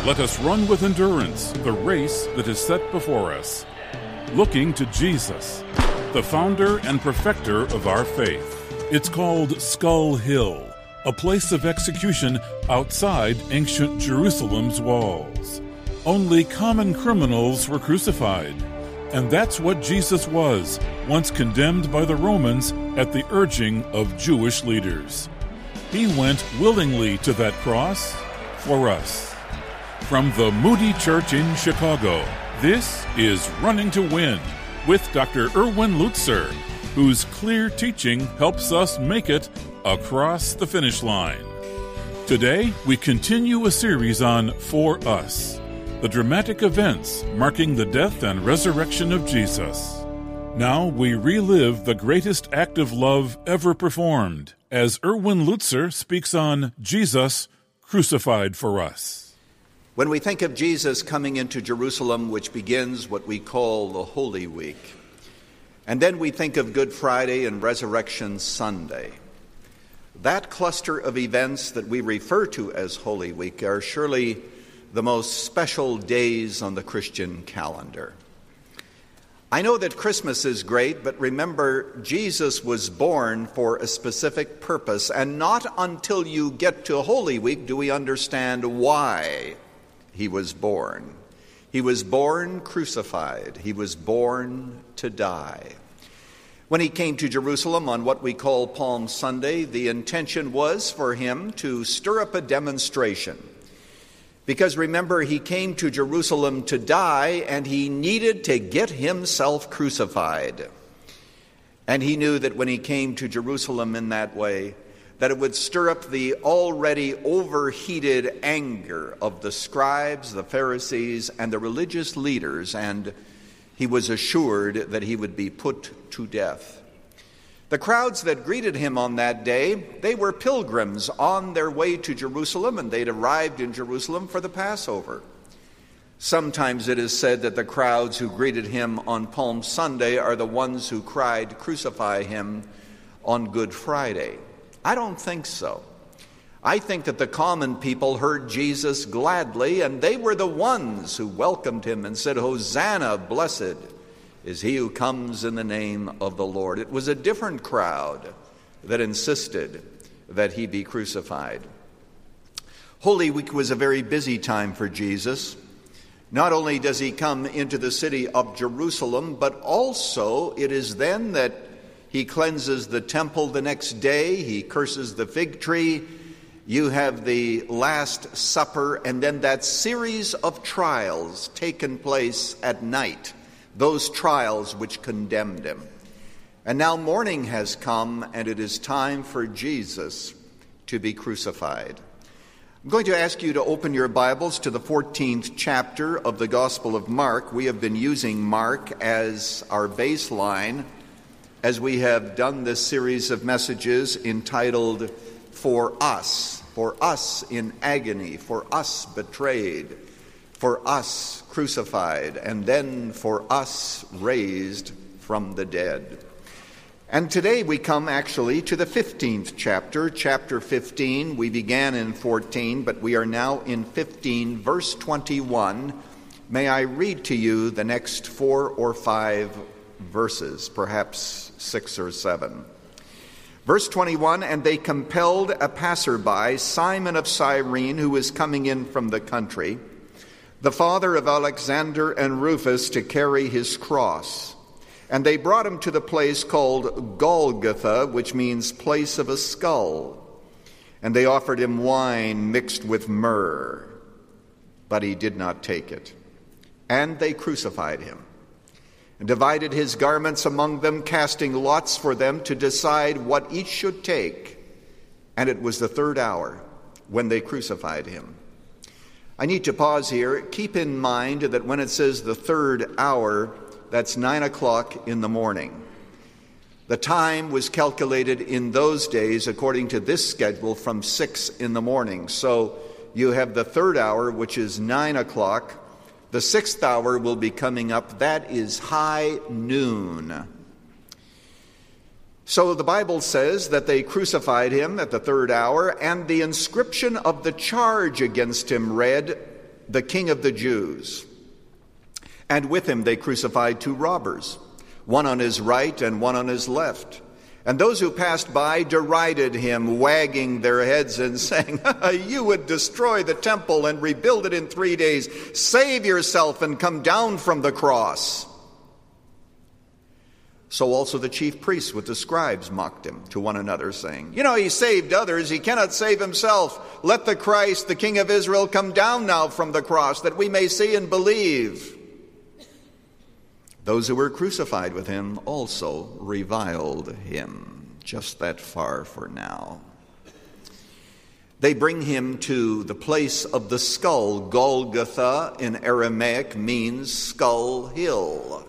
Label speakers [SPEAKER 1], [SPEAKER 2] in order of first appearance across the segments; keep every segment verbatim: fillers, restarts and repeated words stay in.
[SPEAKER 1] Let us run with endurance the race that is set before us, looking to Jesus, the founder and perfecter of our faith. It's called Skull Hill, a place of execution outside ancient Jerusalem's walls. Only common criminals were crucified, and that's what Jesus was, once condemned by the Romans at the urging of Jewish leaders. He went willingly to that cross for us. From the Moody Church in Chicago, this is Running to Win with Doctor Erwin Lutzer, whose clear teaching helps us make it across the finish line. Today, we continue a series on For Us, the dramatic events marking the death and resurrection of Jesus. Now we relive the greatest act of love ever performed, as Erwin Lutzer speaks on Jesus crucified for us.
[SPEAKER 2] When we think of Jesus coming into Jerusalem, which begins what we call the Holy Week, and then we think of Good Friday and Resurrection Sunday, that cluster of events that we refer to as Holy Week are surely the most special days on the Christian calendar. I know that Christmas is great, but remember, Jesus was born for a specific purpose, and not until you get to Holy Week do we understand why he was born. He was born crucified. He was born to die. When he came to Jerusalem on what we call Palm Sunday, the intention was for him to stir up a demonstration. Because remember, he came to Jerusalem to die, and he needed to get himself crucified. And he knew that when he came to Jerusalem in that way, that it would stir up the already overheated anger of the scribes, the Pharisees, and the religious leaders, and he was assured that he would be put to death. The crowds that greeted him on that day, they were pilgrims on their way to Jerusalem, and they'd arrived in Jerusalem for the Passover. Sometimes it is said that the crowds who greeted him on Palm Sunday are the ones who cried, "Crucify him," on Good Friday. I don't think so. I think that the common people heard Jesus gladly, and they were the ones who welcomed him and said, "Hosanna, blessed is he who comes in the name of the Lord." It was a different crowd that insisted that he be crucified. Holy Week was a very busy time for Jesus. Not only does he come into the city of Jerusalem, but also it is then that he cleanses the temple the next day. He curses the fig tree. You have the Last Supper, and then that series of trials taken place at night, those trials which condemned him. And now morning has come, and it is time for Jesus to be crucified. I'm going to ask you to open your Bibles to the fourteenth chapter of the Gospel of Mark. We have been using Mark as our baseline as we have done this series of messages entitled For Us, for us in agony, for us betrayed, for us crucified, and then for us raised from the dead. And today we come actually to the fifteenth chapter, chapter fifteen. We began in fourteen, but we are now in fifteen, verse twenty-one. May I read to you the next four or five verses, perhaps six or seven. Verse twenty-one, "And they compelled a passerby, Simon of Cyrene, who was coming in from the country, the father of Alexander and Rufus, to carry his cross. And they brought him to the place called Golgotha, which means place of a skull. And they offered him wine mixed with myrrh, but he did not take it. And they crucified him, and divided his garments among them, casting lots for them to decide what each should take. And it was the third hour when they crucified him." I need to pause here. Keep in mind that when it says the third hour, that's nine o'clock in the morning. The time was calculated in those days, according to this schedule, from six in the morning. So you have the third hour, which is nine o'clock. The sixth hour will be coming up. That is high noon. So the Bible says that they crucified him at the third hour, and the inscription of the charge against him read, the King of the Jews. And with him they crucified two robbers, one on his right and one on his left. And those who passed by derided him, wagging their heads and saying, "You would destroy the temple and rebuild it in three days. Save yourself and come down from the cross." So also the chief priests with the scribes mocked him to one another, saying, "You know, he saved others, he cannot save himself. Let the Christ, the King of Israel, come down now from the cross, that we may see and believe." Those who were crucified with him also reviled him. Just that far for now. They bring him to the place of the skull. Golgotha in Aramaic means skull hill.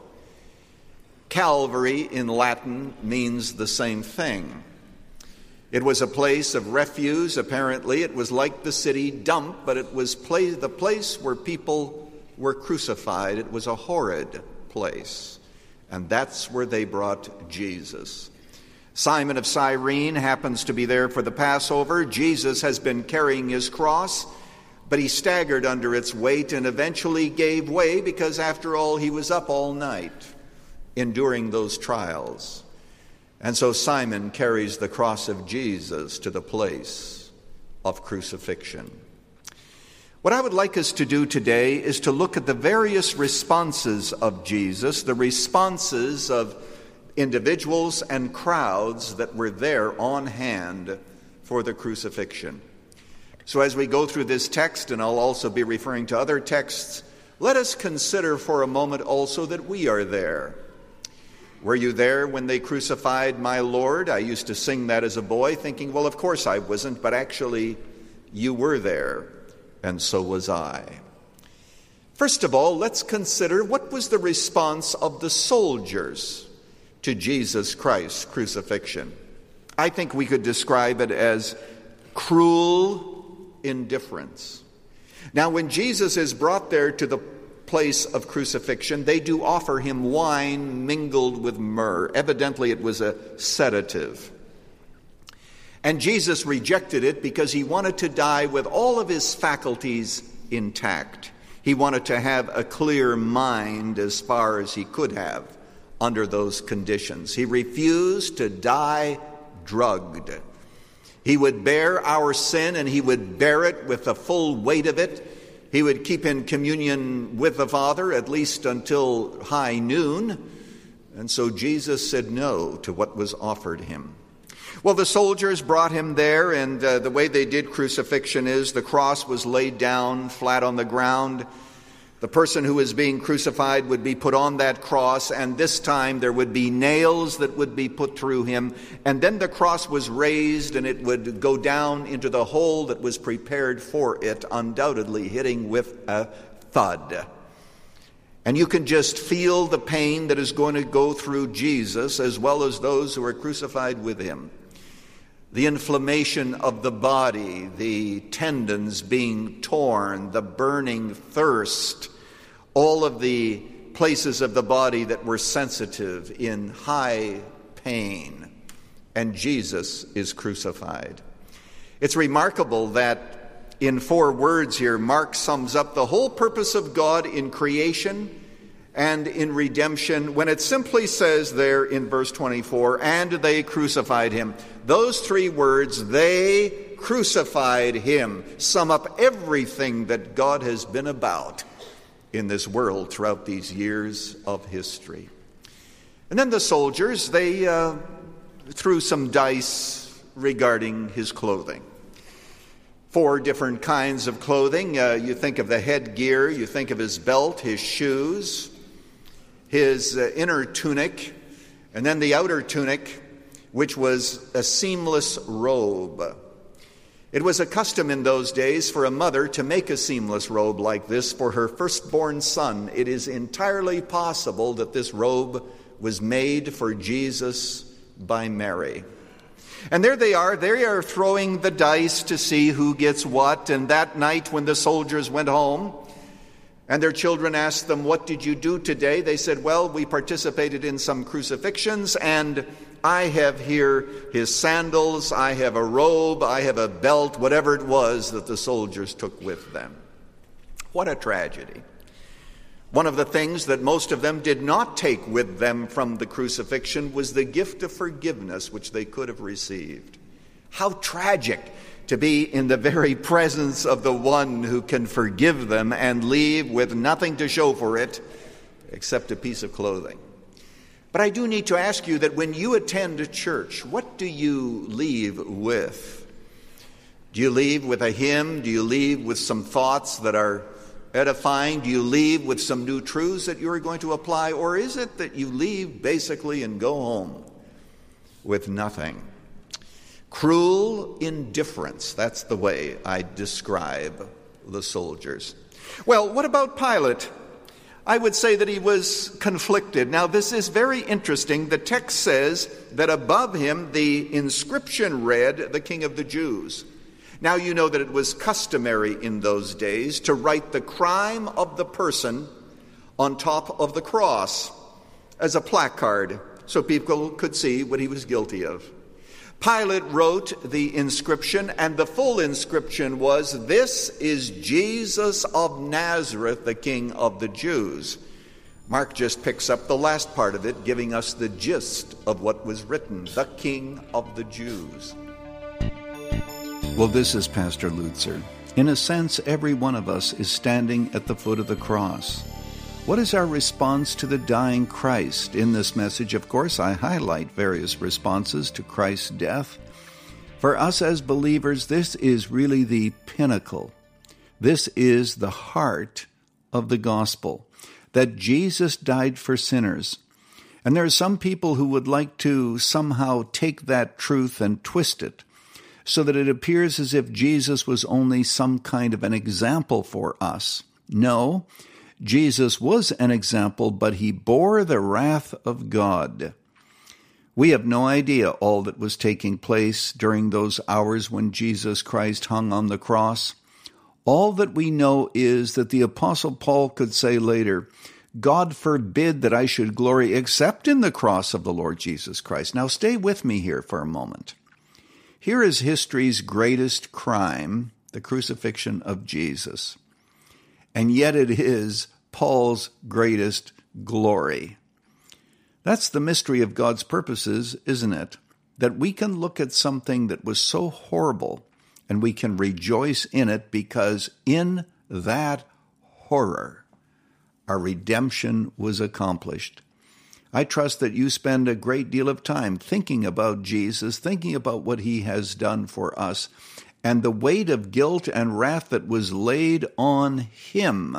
[SPEAKER 2] Calvary in Latin means the same thing. It was a place of refuse, apparently. It was like the city dump, but it was pla- the place where people were crucified. It was a horrid place. And that's where they brought Jesus. Simon of Cyrene happens to be there for the Passover. Jesus has been carrying his cross, but he staggered under its weight and eventually gave way because, after all, he was up all night enduring those trials. And so Simon carries the cross of Jesus to the place of crucifixion. What I would like us to do today is to look at the various responses of Jesus, the responses of individuals and crowds that were there on hand for the crucifixion. So as we go through this text, and I'll also be referring to other texts, let us consider for a moment also that we are there. Were you there when they crucified my Lord? I used to sing that as a boy, thinking, well, of course I wasn't, but actually you were there, and so was I. First of all, let's consider what was the response of the soldiers to Jesus Christ's crucifixion. I think we could describe it as cruel indifference. Now, when Jesus is brought there to the place of crucifixion, they do offer him wine mingled with myrrh. Evidently, it was a sedative. And Jesus rejected it because he wanted to die with all of his faculties intact. He wanted to have a clear mind as far as he could have under those conditions. He refused to die drugged. He would bear our sin, and he would bear it with the full weight of it. He would keep in communion with the Father at least until high noon. And so Jesus said no to what was offered him. Well, the soldiers brought him there, and uh, the way they did crucifixion is the cross was laid down flat on the ground. The person who was being crucified would be put on that cross, and this time there would be nails that would be put through him, and then the cross was raised and it would go down into the hole that was prepared for it, undoubtedly hitting with a thud. And you can just feel the pain that is going to go through Jesus as well as those who are crucified with him. The inflammation of the body, the tendons being torn, the burning thirst, all of the places of the body that were sensitive in high pain. And Jesus is crucified. It's remarkable that in four words here, Mark sums up the whole purpose of God in creation and in redemption when it simply says there in verse twenty-four, and they crucified him. Those three words, they crucified him, sum up everything that God has been about in this world throughout these years of history. And then the soldiers, they uh, threw some dice regarding his clothing. Four different kinds of clothing. Uh, you think of the headgear, you think of his belt, his shoes, his uh, inner tunic, and then the outer tunic, which was a seamless robe. It was a custom in those days for a mother to make a seamless robe like this for her firstborn son. It is entirely possible that this robe was made for Jesus by Mary. And there they are, they are throwing the dice to see who gets what. And that night when the soldiers went home and their children asked them, "What did you do today?" They said, "Well, we participated in some crucifixions, and I have here his sandals, I have a robe, I have a belt," whatever it was that the soldiers took with them. What a tragedy. One of the things that most of them did not take with them from the crucifixion was the gift of forgiveness which they could have received. How tragic to be in the very presence of the one who can forgive them and leave with nothing to show for it except a piece of clothing. But I do need to ask you that when you attend a church, what do you leave with? Do you leave with a hymn? Do you leave with some thoughts that are edifying? Do you leave with some new truths that you're going to apply? Or is it that you leave basically and go home with nothing? Cruel indifference, that's the way I describe the soldiers. Well, what about Pilate? I would say that he was conflicted. Now, this is very interesting. The text says that above him the inscription read, "The King of the Jews." Now, you know that it was customary in those days to write the crime of the person on top of the cross as a placard so people could see what he was guilty of. Pilate wrote the inscription, and the full inscription was, "This is Jesus of Nazareth, the King of the Jews." Mark just picks up the last part of it, giving us the gist of what was written, "The King of the Jews."
[SPEAKER 3] Well, this is Pastor Lutzer. In a sense, every one of us is standing at the foot of the cross. What is our response to the dying Christ? In this message, of course, I highlight various responses to Christ's death. For us as believers, this is really the pinnacle. This is the heart of the gospel, that Jesus died for sinners. And there are some people who would like to somehow take that truth and twist it, so that it appears as if Jesus was only some kind of an example for us. No, Jesus was an example, but he bore the wrath of God. We have no idea all that was taking place during those hours when Jesus Christ hung on the cross. All that we know is that the Apostle Paul could say later, "God forbid that I should glory except in the cross of the Lord Jesus Christ." Now stay with me here for a moment. Here is history's greatest crime, the crucifixion of Jesus. And yet it is Paul's greatest glory. That's the mystery of God's purposes, isn't it? That we can look at something that was so horrible and we can rejoice in it because in that horror, our redemption was accomplished. I trust that you spend a great deal of time thinking about Jesus, thinking about what he has done for us, and the weight of guilt and wrath that was laid on him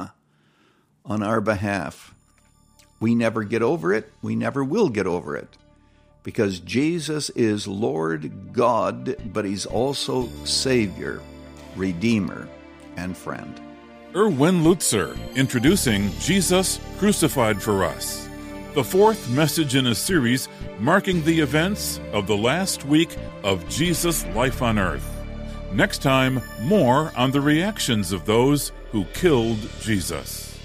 [SPEAKER 3] on our behalf. We never get over it. We never will get over it, because Jesus is Lord God, but he's also Savior, Redeemer, and friend.
[SPEAKER 1] Erwin Lutzer, introducing Jesus Crucified for Us, the fourth message in a series marking the events of the last week of Jesus' life on earth. Next time, more on the reactions of those who killed Jesus.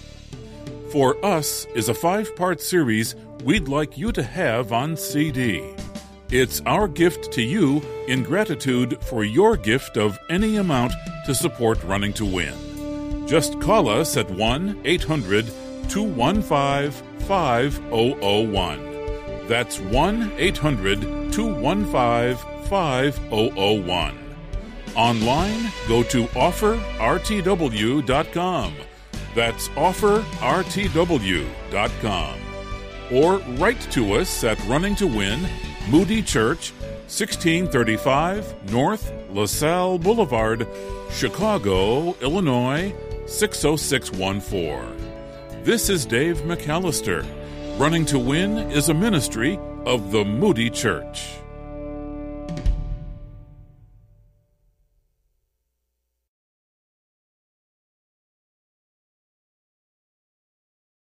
[SPEAKER 1] For Us is a five-part series we'd like you to have on C D. It's our gift to you in gratitude for your gift of any amount to support Running to Win. Just call us at one eight hundred two one five five oh oh one. That's one eight hundred two one five five oh oh one. Online, go to offer r t w dot com. That's offer r t w dot com. Or write to us at Running to Win, Moody Church, sixteen thirty-five North LaSalle Boulevard, Chicago, Illinois, six oh six one four. This is Dave McAllister. Running to Win is a ministry of the Moody Church.